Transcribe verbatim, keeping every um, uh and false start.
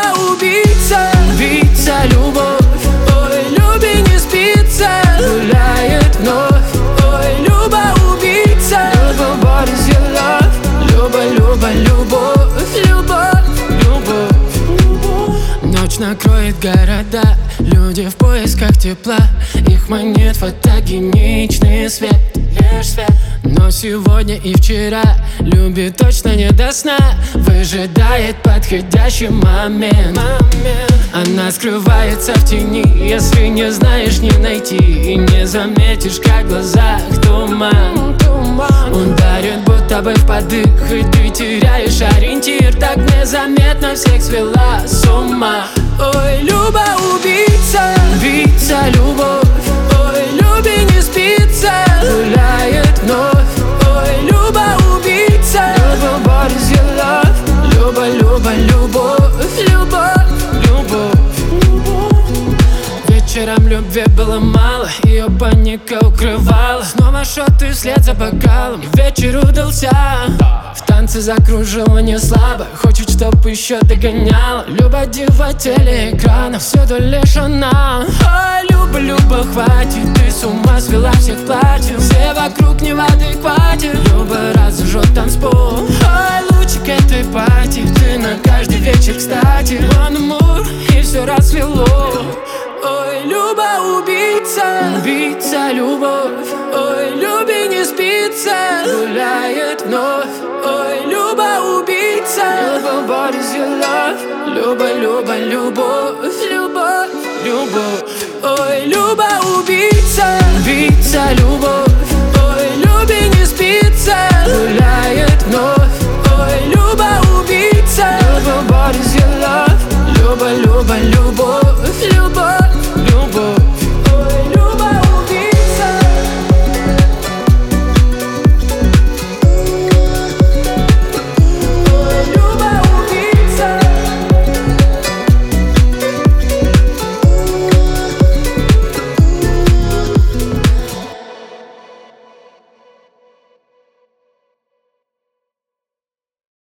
Люба-убийца, убийца, любовь. Ой, Любе не спится, гуляет вновь. Ой, Люба-убийца, Люба, what is your love? Люба, Люба, любовь, любовь, любовь. Ночь накроет города, люди в поисках тепла. Их манит фотогеничный свет, лишь свет. Но сегодня и вчера Любе точно не до сна, выжидает подходящий момент. Она скрывается в тени, если не знаешь, не найти. И не заметишь, как в глазах туман. Он дарит будто бы в подых, и ты теряешь ориентир. Так незаметно всех свела с ума. Ой, Люба-убийца, убийца, любовь. Ой, Любе не спится, гуляет вновь. Ой, Люба-убийца, Люба, what is your love? Люба, Люба, любовь, любовь, любовь. Вечером любви было мало, ее паника укрывала. Снова шоты вслед за бокалом, и вечер удался. В танце закружила не слабо, хочет, чтоб еще догоняла. Люба дива телеэкрана, всюду лишь она. Ой, Люба, Люба, хватит, ты с ума свела всех в платье. Все вокруг не в адеквате, Люба разожжет танцпол. Ой, лучик этой пати, ты на каждый вечер кстати. Вон мур, и все расцвело. Ой, Люба-убийца, убийца, любовь. Ой, Любе не спится, гуляет вновь. Ой, Люба-убийца, Люба, what is your love? Люба, Люба, любовь, любовь, любовь. Ой, Люба-убийца, убийца, любовь.